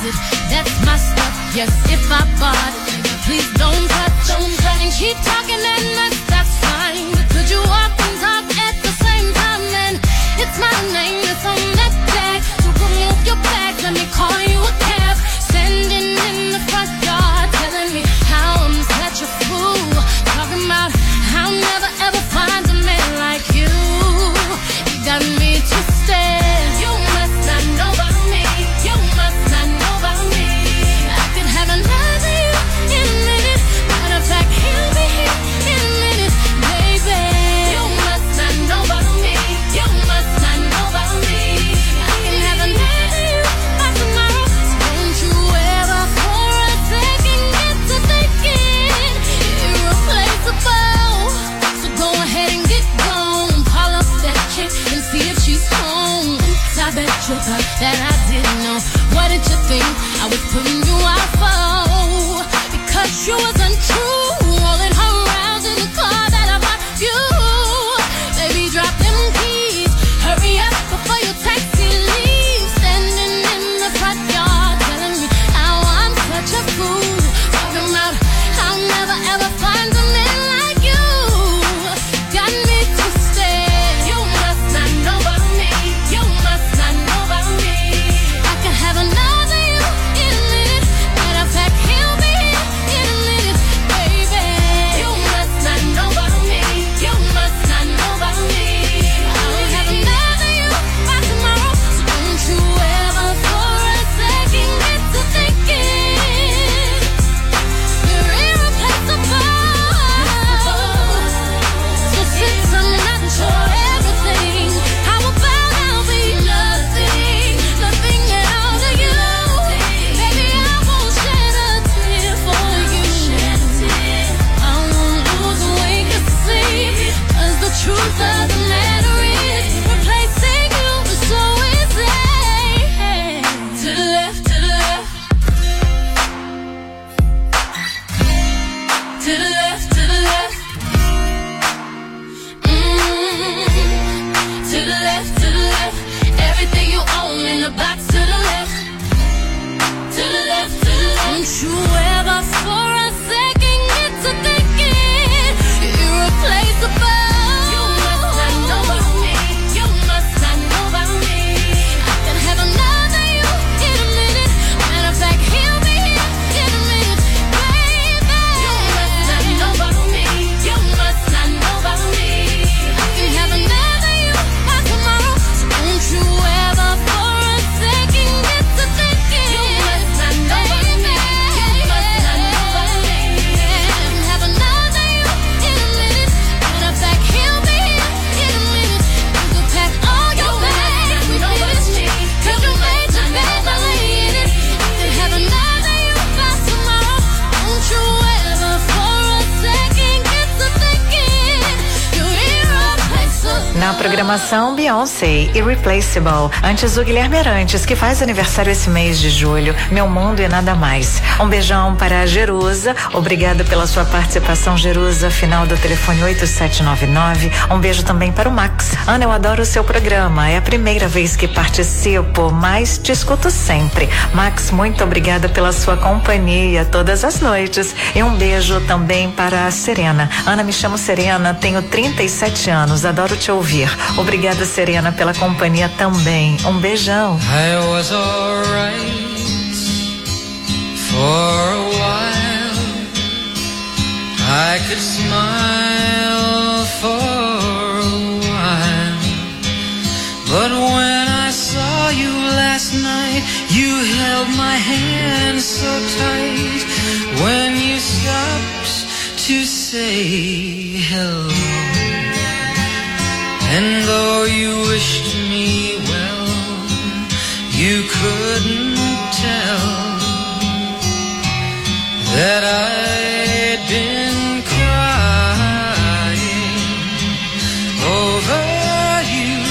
use it. That's my stuff, yes, if I bought it. Please don't touch, don't touch. And keep talking and that's, that's fine. But could you walk and talk at the same time? And it's my name that's on that tag. So remove your bags, let me call you a cab. Standing in the front yard, telling me how I'm such a fool. Talking about how I'll never ever find a man like you. You got me twisted. You must not know about me. You must not know about me. I could have another you in a minute. Matter of fact, he'll be here in a minute, baby. You must not know about me. You must not know about me. I can have another you by tomorrow. So don't you ever for a second get to thinking irreplaceable. So go ahead and get gone. Call up that chick and see if she's home. Oops, I bet you thought that I didn't know. What did you think I was putting you out for? Because you was untrue. Rolling her around in the car that I bought you. Baby, drop them keys. Hurry up before your taxi leaves. Standing in the front yard telling me how I'm such a fool. Talking about I'll never ever find a man like you. Got me twisted. You must not know about me. You must not know about me. I can have another you in a minute. Matter of fact, he'll be here in a minute, baby. You must not know about me. You must not know about me. I'll have another you by tomorrow. So don't you ever for a second get to thinking you're irreplaceable. So since I'm not your everything, how about I'll be nothing, nothing at all to you? Baby, I won't shed a tear for you. I won't lose weight to sleep. 'Cause the truth of the matter is, replacing you is so easy. To the left, to the left. To the left, to the left. Mm, to the left, to the left. Everything you own in the box to the left. To the left, to the left. Don't you ever for a second get to thinking you're irreplaceable. You must not know about me. You must not know about me. I can have another you in a minute. Matter of fact, he'll be here in a minute, baby. You must not know about me. You must not know about me. I can have another you by tomorrow. So don't you ever for a second get to thinking you must not know about me. You must not know about me. I can have another you in a minute. Matter of fact, he'll be here in a minute. You can pack all your bags. We don't want me. 'Cause you made your bed, I lay in it. I can have another you by tomorrow. Don't you ever for a second get to thinking you're irreplaceable. Na programação, Beyoncé, Irreplaceable. Antes, o Guilherme Arantes, que faz aniversário esse mês de julho. Meu Mundo e Nada Mais. Um beijão para a Jerusa. Obrigada pela sua participação, Jerusa. Final do telefone oito sete nove nove. Um beijo também para o Max. Ana, eu adoro o seu programa. É a primeira vez que participo, mas te escuto sempre. Max, muito obrigada pela sua companhia todas as noites. E um beijo também para a Serena. Ana, me chamo Serena, tenho trinta e sete anos, adoro te ouvir. Obrigada, Serena, pela companhia também. Um beijão. I was alright for a while. I could smile for a while. But when I saw you last night, you held my hand so tight. When you stopped to say hello, and though you wished me well, you couldn't tell that I'd been crying over you,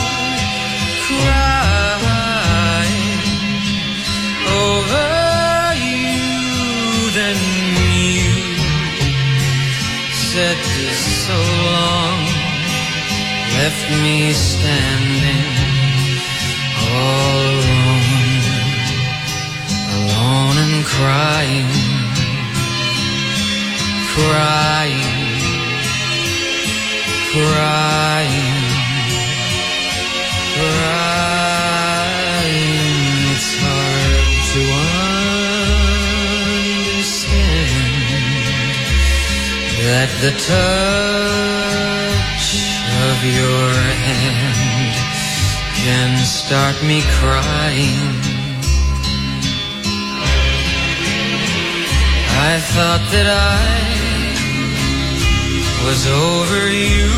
crying over you. Then you said this so long, left me standing all alone. I'm crying, crying, crying, crying. It's hard to understand that the touch of your hand can start me crying. I thought that I was over you,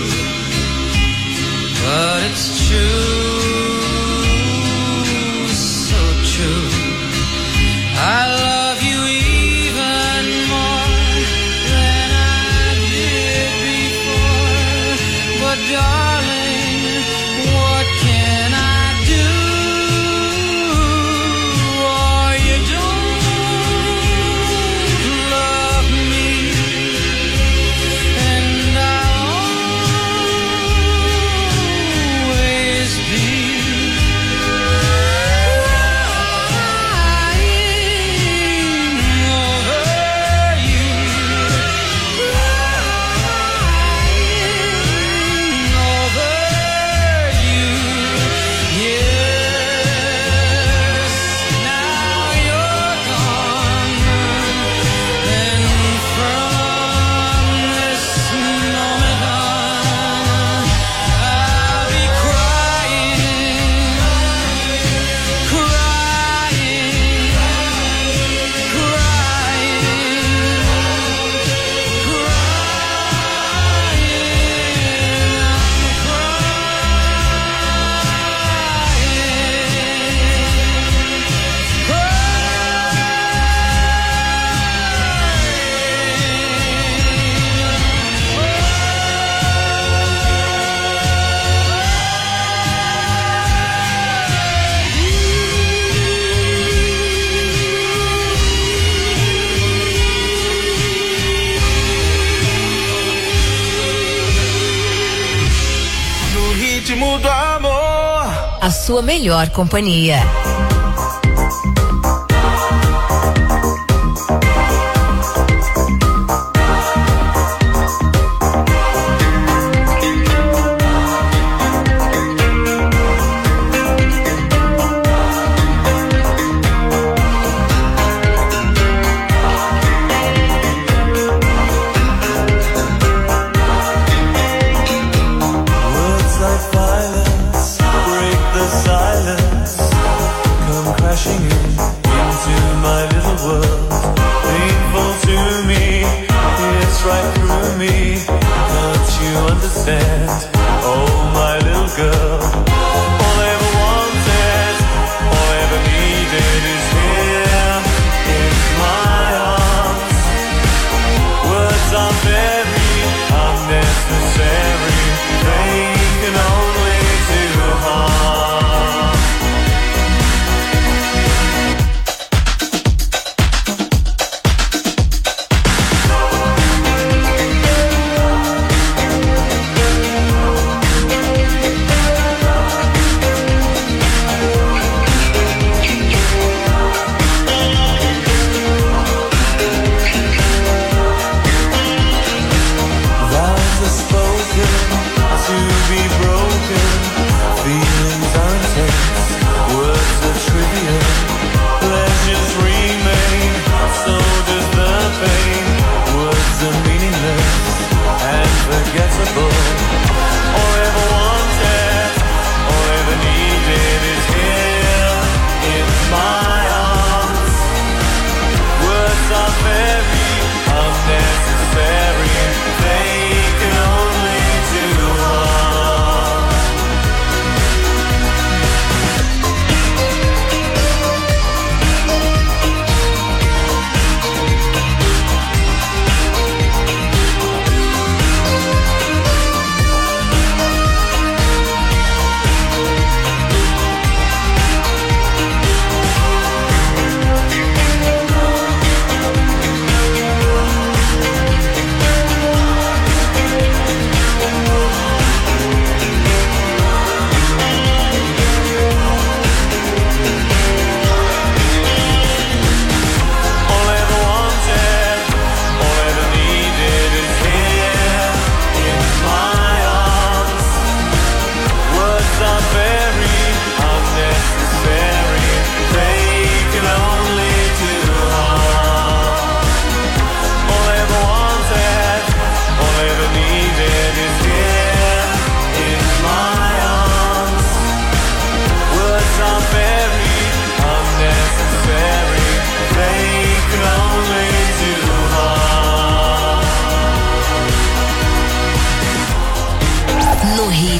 but it's true, so true. I love you even more than I did before, but darling, what can I do? Oh, you don't love me, and I'll always be crying over you, crying over you. Yes, now you're gone, and from this moment on, I'll be crying, crying, No ritmo do amor. A sua melhor companhia. Words like violence break the silence.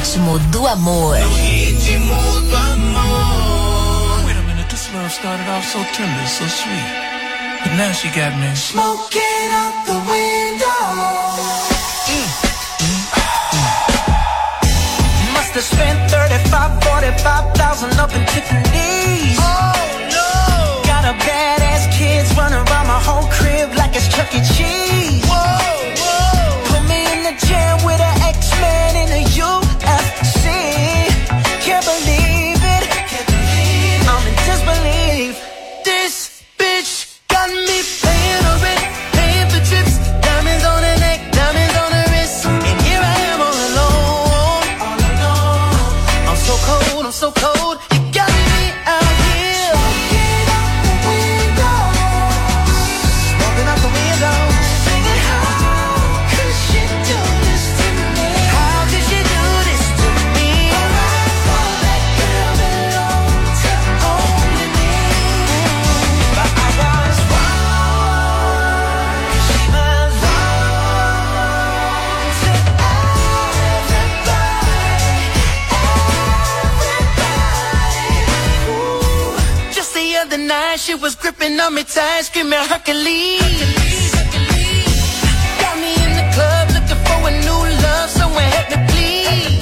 ritmo do amor. No ritmo do amor. Wait a minute, this love started off so tender, so sweet. But now she got me smoking out the window. Mm. Mm. Mm. Must have spent thirty-five, forty-five thousand up in Tiffany's. Oh no! Got a badass kids running around my whole crib like it's Chuck E. Cheese. Whoa, whoa! Put me in the jam with an X-Man in the U F C. Can't believe it. Can't believe it. I'm in disbelief. This bitch got me paying her rent, paying for trips, diamonds on her neck, diamonds on her wrist, and here I am all alone, all alone. I'm so cold, I'm so cold. You got me out here smoking out the window, smoking out the window, singing how could she do this to me? How could she do this to me? Oh, that girl belonged to only me, but I was wrong. She was wrong to everybody, everybody. Ooh. Just the other night, she was gripping on me tight, screaming Hercules. Got me in the club looking for a new love, someone help me please.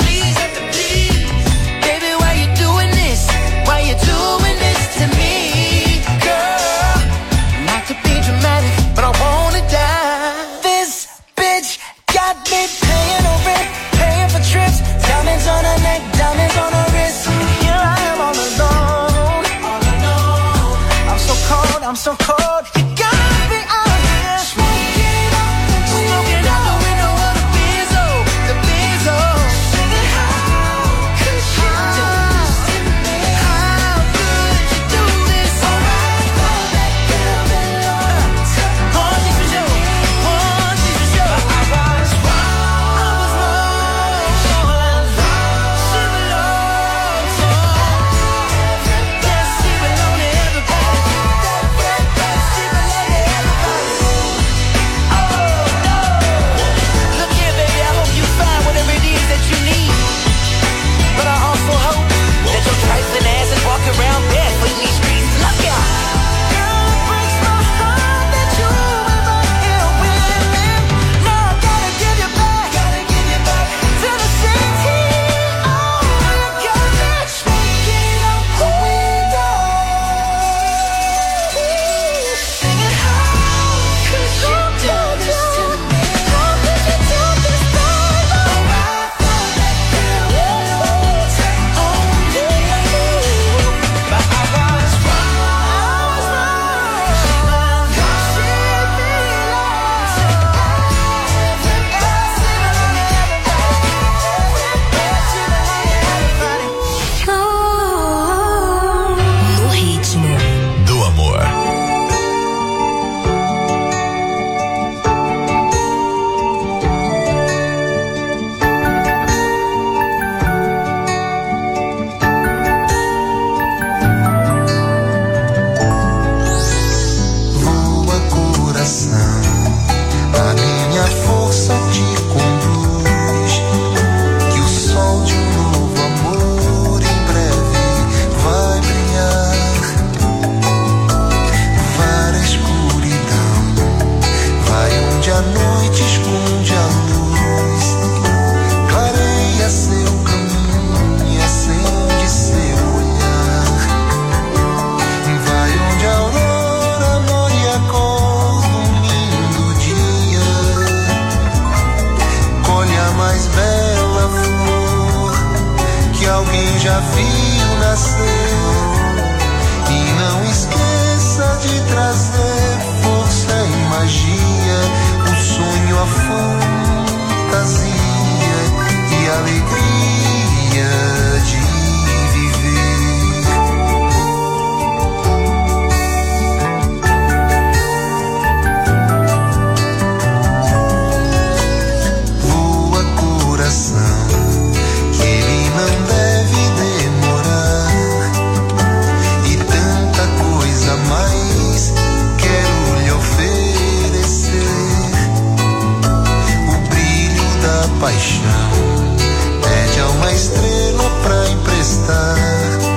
Baby, why you doing this? Why you doing this to me, girl? Not to be dramatic, but I wanna die. This bitch got me paying her rent, paying for trips, diamonds on her neck, diamonds on her wrist. Here I am all alone, all alone. I'm so cold, I'm so cold. You got me out here smoking out the window, smoking out the window of the Benzo, the Benzo. Singing how could she do this to me? How could you do this? Alright, well that girl belonged to one thing for sure, one thing for sure. I was wrong, I was wrong. She was wrong, she belonged to everybody. Yes, she belonged to everybody. That, that, that, she belonged to everybody. Oh no! Look here, baby, I hope you find whatever it is that you need. But I also hope that your trifling ass is walking around barefoot in these streets. Look out! Girl, it breaks my heart that you ever here with me. Now I gotta give you back, gotta give you back to the city. Oh, you got me smoking out the window, singing how could you do this to me? How could you do this, baby? Alright, well that girl belonged to only me, but I was wrong, I was wrong. She was wrong, she belonged to everybody, she belonged to everybody, she belonged to everybody. No ritmo do amor. Voa, coração, a minha força te conduz. Que o sol de um novo amor em breve vai brilhar. Vai a escuridão, vai onde a noite esconde a luz. Clareia seu caminho e acende seu olhar. Vai onde a aurora morre e acorda um lindo dia. Colhe a mais bela flor que alguém já viu nascer. E não esqueça de trazer força e magia, o sonho, a fantasia e a alegria de viver. Voa, coração, que ele não deve demorar. E tanta coisa mais quero lhe oferecer. O brilho da paixão pede uma estrela pra emprestar.